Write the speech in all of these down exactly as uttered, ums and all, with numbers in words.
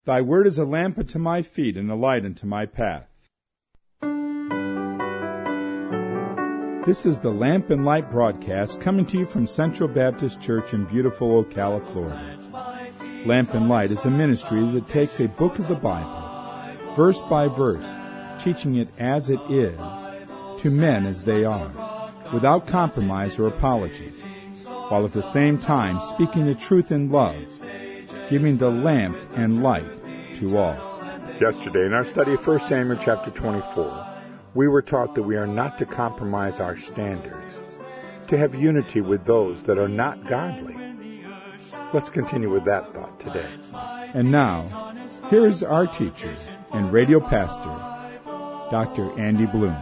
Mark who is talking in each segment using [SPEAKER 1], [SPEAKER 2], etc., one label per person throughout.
[SPEAKER 1] Thy word is a lamp unto my feet and a light unto my path. This is the Lamp and Light broadcast coming to you from Central Baptist Church in beautiful Ocala, Florida. Lamp and Light is a ministry that takes a book of the Bible, verse by verse, teaching it as it is, to men as they are, without compromise or apology, while at the same time speaking the truth in love, giving the lamp and light to all.
[SPEAKER 2] Yesterday, in our study of First Samuel chapter twenty-four, we were taught that we are not to compromise our standards, to have unity with those that are not godly. Let's continue with that thought today.
[SPEAKER 1] And now, here is our teacher and radio pastor, Doctor Andy Bloom.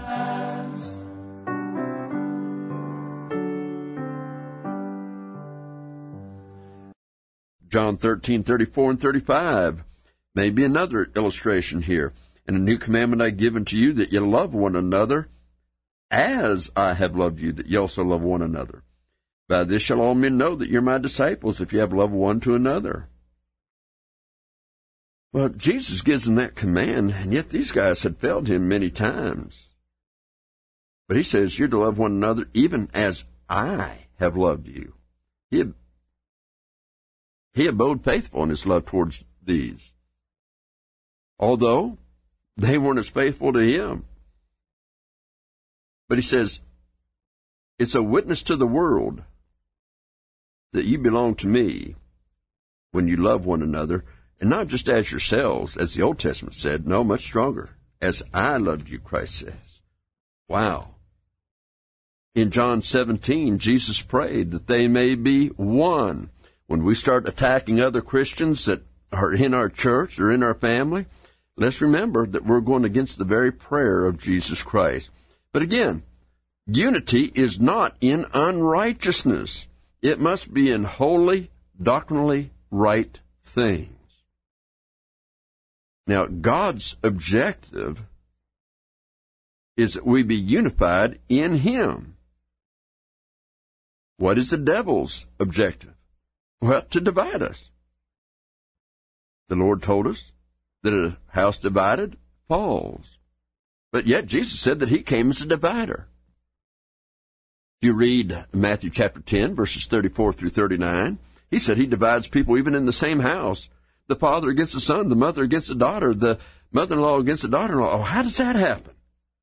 [SPEAKER 3] John thirteen, thirty-four and thirty-five. Maybe another illustration here. And a new commandment I give unto you, that ye love one another, as I have loved you, that ye also love one another. By this shall all men know that you're my disciples, if you have love one to another. Well, Jesus gives them that command, and yet these guys had failed him many times. But he says, you're to love one another, even as I have loved you. He He abode faithful in his love towards these, although they weren't as faithful to him. But he says, it's a witness to the world that you belong to me when you love one another, and not just as yourselves, as the Old Testament said, no, much stronger, as I loved you, Christ says. Wow. In John seventeen, Jesus prayed that they may be one. When we start attacking other Christians that are in our church or in our family, let's remember that we're going against the very prayer of Jesus Christ. But again, unity is not in unrighteousness. It must be in holy, doctrinally right things. Now, God's objective is that we be unified in Him. What is the devil's objective? Well, to divide us. The Lord told us that a house divided falls. But yet Jesus said that he came as a divider. If you read Matthew chapter ten, verses thirty-four through thirty-nine, he said he divides people even in the same house. The father against the son, the mother against the daughter, the mother-in-law against the daughter-in-law. Oh, how does that happen?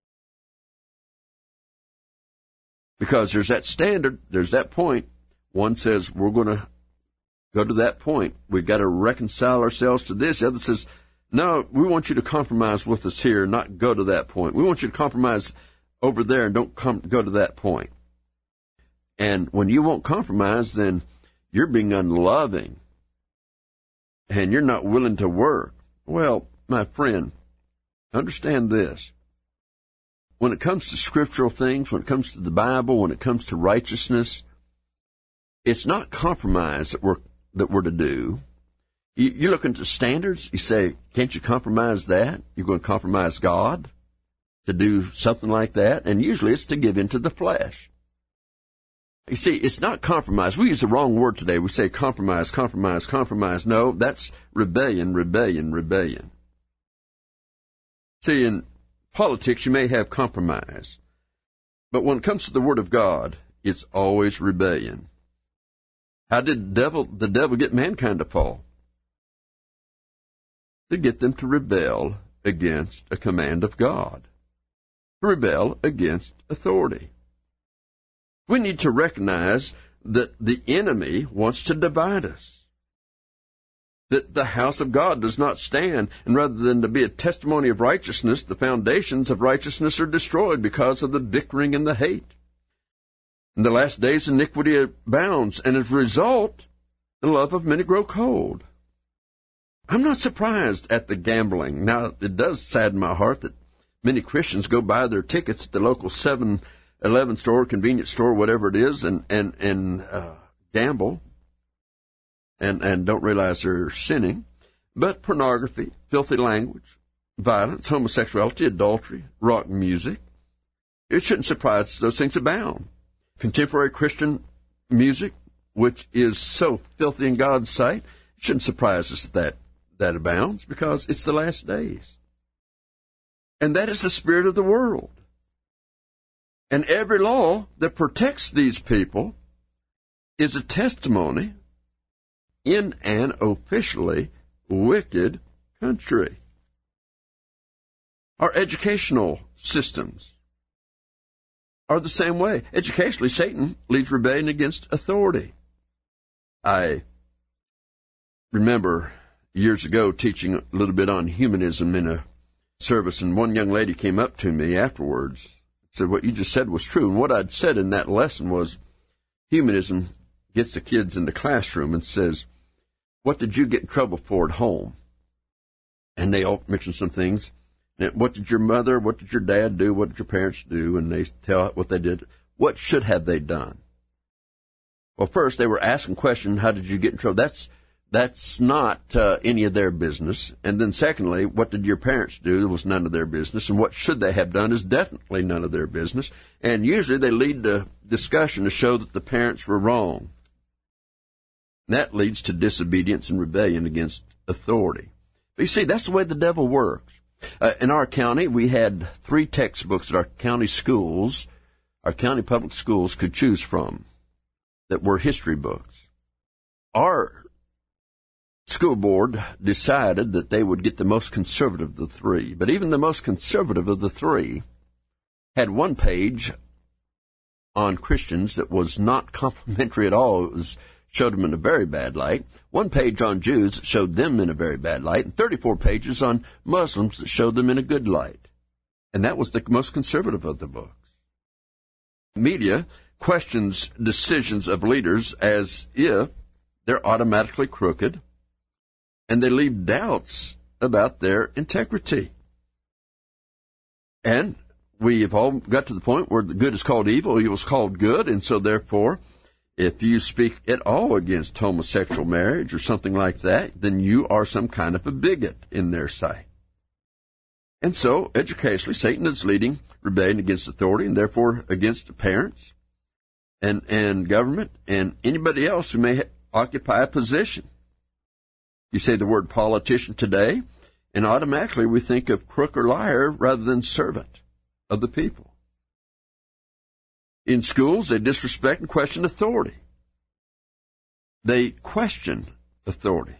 [SPEAKER 3] Because there's that standard, there's that point. One says we're going to go to that point. We've got to reconcile ourselves to this. The other says, no, we want you to compromise with us here, not go to that point. We want you to compromise over there and don't come, go to that point. And when you won't compromise, then you're being unloving and you're not willing to work. Well, my friend, understand this. When it comes to scriptural things, when it comes to the Bible, when it comes to righteousness, it's not compromise that we're that we're to do. You, you look into standards, you say, can't you compromise that? You're going to compromise God to do something like that? And usually it's to give into the flesh. You see, it's not compromise. We use the wrong word today. We say compromise, compromise, compromise. No, that's rebellion, rebellion, rebellion. See, in politics you may have compromise, but when it comes to the Word of God, it's always rebellion. How did the devil, the devil get mankind to fall? To get them to rebel against a command of God, to rebel against authority. We need to recognize that the enemy wants to divide us, that the house of God does not stand, and rather than to be a testimony of righteousness, the foundations of righteousness are destroyed because of the bickering and the hate. In the last days, iniquity abounds, and as a result, the love of many grow cold. I'm not surprised at the gambling. Now, it does sadden my heart that many Christians go buy their tickets at the local seven eleven store, convenience store, whatever it is, and, and, and uh, gamble and, and don't realize they're sinning. But pornography, filthy language, violence, homosexuality, adultery, rock music, it shouldn't surprise us those things abound. Contemporary Christian music, which is so filthy in God's sight, it shouldn't surprise us that that abounds because it's the last days. And that is the spirit of the world. And every law that protects these people is a testimony in an officially wicked country. Our educational systems are the same way. Educationally, Satan leads rebellion against authority. I remember years ago teaching a little bit on humanism in a service, and one young lady came up to me afterwards and said, what you just said was true. And what I'd said in that lesson was, humanism gets the kids in the classroom and says, what did you get in trouble for at home? And they all mention some things. And what did your mother, what did your dad do, what did your parents do? And they tell what they did. What should have they done? Well, first, they were asking questions, how did you get in trouble? That's That's not uh, any of their business. And then secondly, what did your parents do? It was none of their business. And what should they have done is definitely none of their business. And usually they lead to discussion to show that the parents were wrong. And that leads to disobedience and rebellion against authority. But you see, that's the way the devil works. Uh, in our county, we had three textbooks that our county schools, our county public schools could choose from that were history books. Our school board decided that they would get the most conservative of the three. But even the most conservative of the three had one page on Christians that was not complimentary at all. It was, showed them in a very bad light. One page on Jews that showed them in a very bad light. And thirty-four pages on Muslims that showed them in a good light. And that was the most conservative of the books. Media questions decisions of leaders as if they're automatically crooked, and they leave doubts about their integrity. And we have all got to the point where the good is called evil, evil is called good, and so therefore, if you speak at all against homosexual marriage or something like that, then you are some kind of a bigot in their sight. And so, educationally, Satan is leading rebellion against authority, and therefore against the parents and, and government and anybody else who may ha- occupy a position. You say the word politician today, and automatically we think of crook or liar rather than servant of the people. In schools, they disrespect and question authority. They question authority.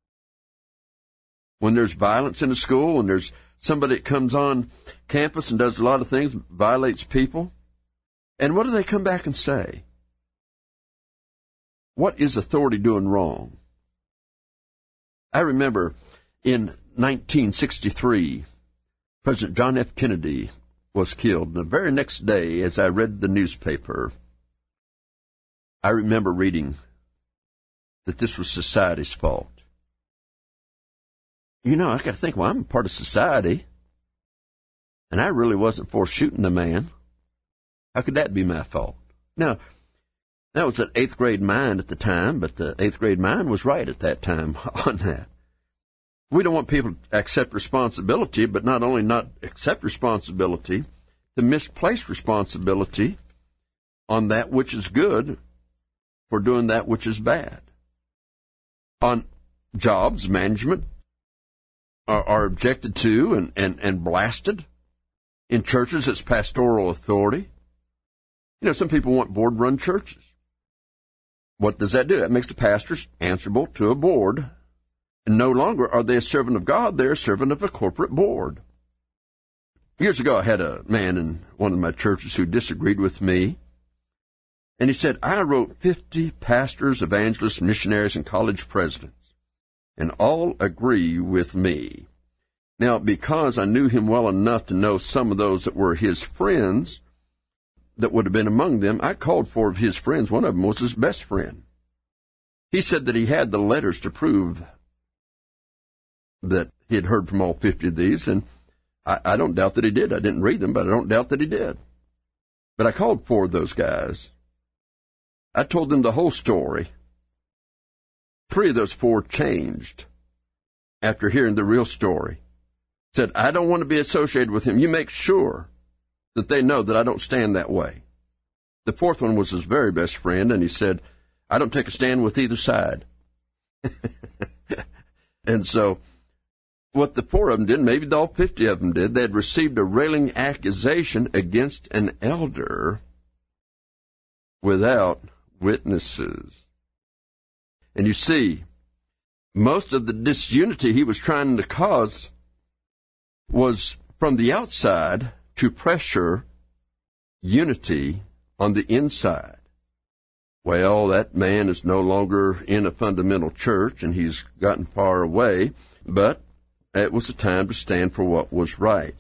[SPEAKER 3] When there's violence in a school, when there's somebody that comes on campus and does a lot of things, violates people, and what do they come back and say? What is authority doing wrong? I remember in nineteen sixty-three, President John F. Kennedy was killed. And the very next day, as I read the newspaper, I remember reading that this was society's fault. You know, I got to think, well, I'm a part of society, and I really wasn't for shooting the man. How could that be my fault? Now, that was an eighth grade mind at the time, but the eighth grade mind was right at that time on that. We don't want people to accept responsibility, but not only not accept responsibility, to misplace responsibility on that which is good for doing that which is bad. On jobs, management are, are objected to and, and, and blasted. In churches, it's pastoral authority. You know, some people want board-run churches. What does that do? That makes the pastors answerable to a board. And no longer are they a servant of God, they're a servant of a corporate board. Years ago, I had a man in one of my churches who disagreed with me. And he said, I wrote fifty pastors, evangelists, missionaries, and college presidents, and all agree with me. Now, because I knew him well enough to know some of those that were his friends that would have been among them, I called four of his friends. One of them was his best friend. He said that he had the letters to prove that he had heard from all fifty of these, and I, I don't doubt that he did. I didn't read them, but I don't doubt that he did. But I called four of those guys. I told them the whole story. Three of those four changed after hearing the real story. Said, I don't want to be associated with him. You make sure that they know that I don't stand that way. The fourth one was his very best friend, and he said, I don't take a stand with either side. And so what the four of them did, maybe all fifty of them did, they had received a railing accusation against an elder without witnesses. And you see, most of the disunity he was trying to cause was from the outside to pressure unity on the inside. Well, that man is no longer in a fundamental church, and he's gotten far away, but it was a time to stand for what was right.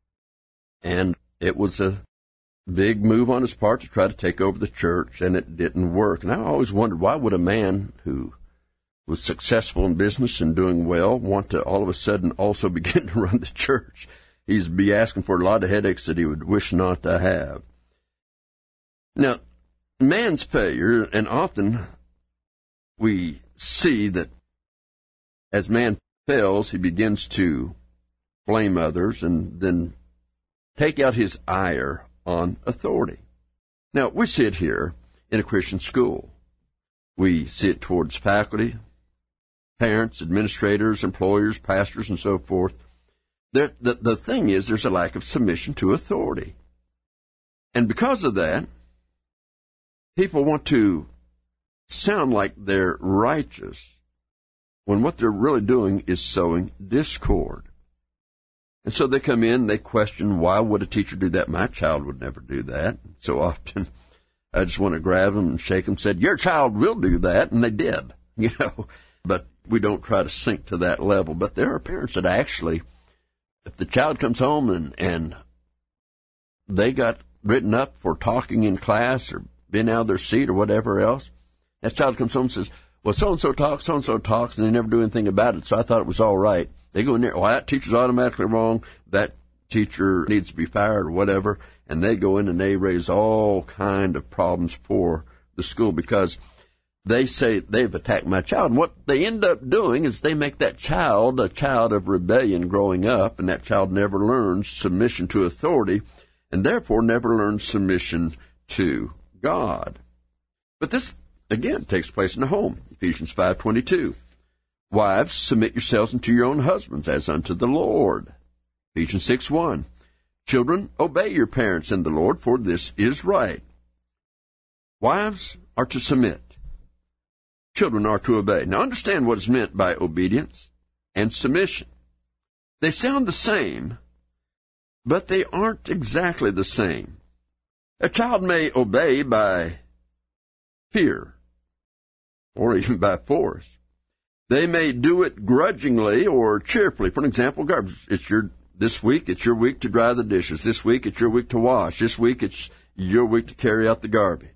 [SPEAKER 3] And it was a big move on his part to try to take over the church, and it didn't work. And I always wondered, why would a man who was successful in business and doing well want to all of a sudden also begin to run the church? He'd be asking for a lot of headaches that he would wish not to have. Now, man's failure, and often we see that as man fails, he begins to blame others and then take out his ire on authority. Now, we see it here in a Christian school. We see it towards faculty, parents, administrators, employers, pastors, and so forth. There, the, the thing is, there's a lack of submission to authority. And because of that, people want to sound like they're righteous when what they're really doing is sowing discord. And so they come in, they question, why would a teacher do that? My child would never do that. So often I just want to grab them and shake them and said, your child will do that, and they did, you know. But we don't try to sink to that level. But there are parents that actually, if the child comes home and, and they got written up for talking in class or being out of their seat or whatever else, that child comes home and says, well, so-and-so talks, so-and-so talks, and they never do anything about it, so I thought it was all right. They go in there, well, that teacher's automatically wrong, that teacher needs to be fired or whatever, and they go in and they raise all kind of problems for the school because they say they've attacked my child. And what they end up doing is they make that child a child of rebellion growing up, and that child never learns submission to authority, and therefore never learns submission to God. But this, again, takes place in the home. Ephesians five twenty-two. Wives, submit yourselves unto your own husbands as unto the Lord. Ephesians six one. Children, obey your parents in the Lord, for this is right. Wives are to submit. Children are to obey. Now understand what is meant by obedience and submission. They sound the same, but they aren't exactly the same. A child may obey by fear or even by force. They may do it grudgingly or cheerfully. For an example, garbage. It's your this week. It's your week to dry the dishes. This week, it's your week to wash. This week, it's your week to carry out the garbage.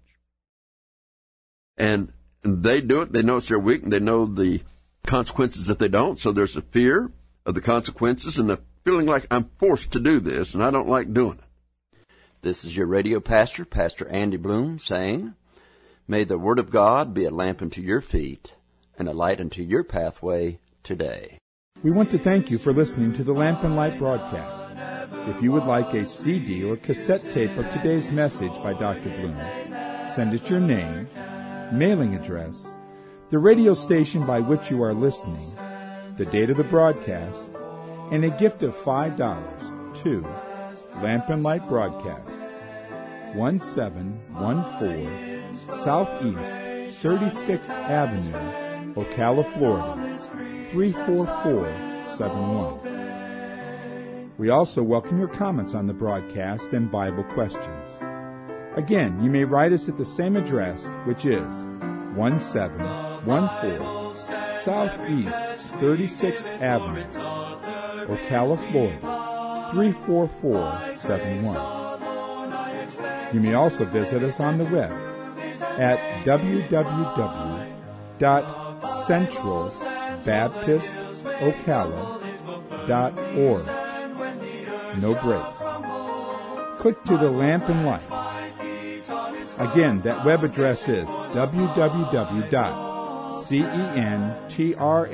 [SPEAKER 3] And, and they do it. They know it's their week, and they know the consequences if they don't. So there's a fear of the consequences and a feeling like I'm forced to do this, and I don't like doing it.
[SPEAKER 4] This is your radio pastor, Pastor Andy Bloom, saying, may the Word of God be a lamp unto your feet and a light unto your pathway today.
[SPEAKER 1] We want to thank you for listening to the Lamp and Light broadcast. If you would like a C D or cassette tape of today's message by Doctor Bloom, send us your name, mailing address, the radio station by which you are listening, the date of the broadcast, and a gift of five dollars to Lamp and Light Broadcast, one seven one four Southeast thirty-sixth Avenue, Ocala, Florida, three four four seven one. We also welcome your comments on the broadcast and Bible questions. Again, you may write us at the same address, which is one seven one four Southeast thirty-sixth Avenue, Ocala, Florida, three four four seven one. You may also visit us on the web at w w w dot central baptist ocala dot org. No breaks. Click to the Lamp and Light. Again, that web address is w w w dot central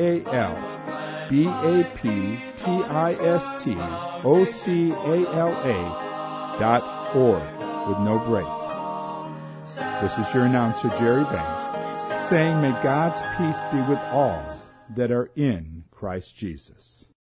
[SPEAKER 1] baptist dot org with no breaks. This is your announcer, Jerry Banks, saying may God's peace be with all that are in Christ Jesus.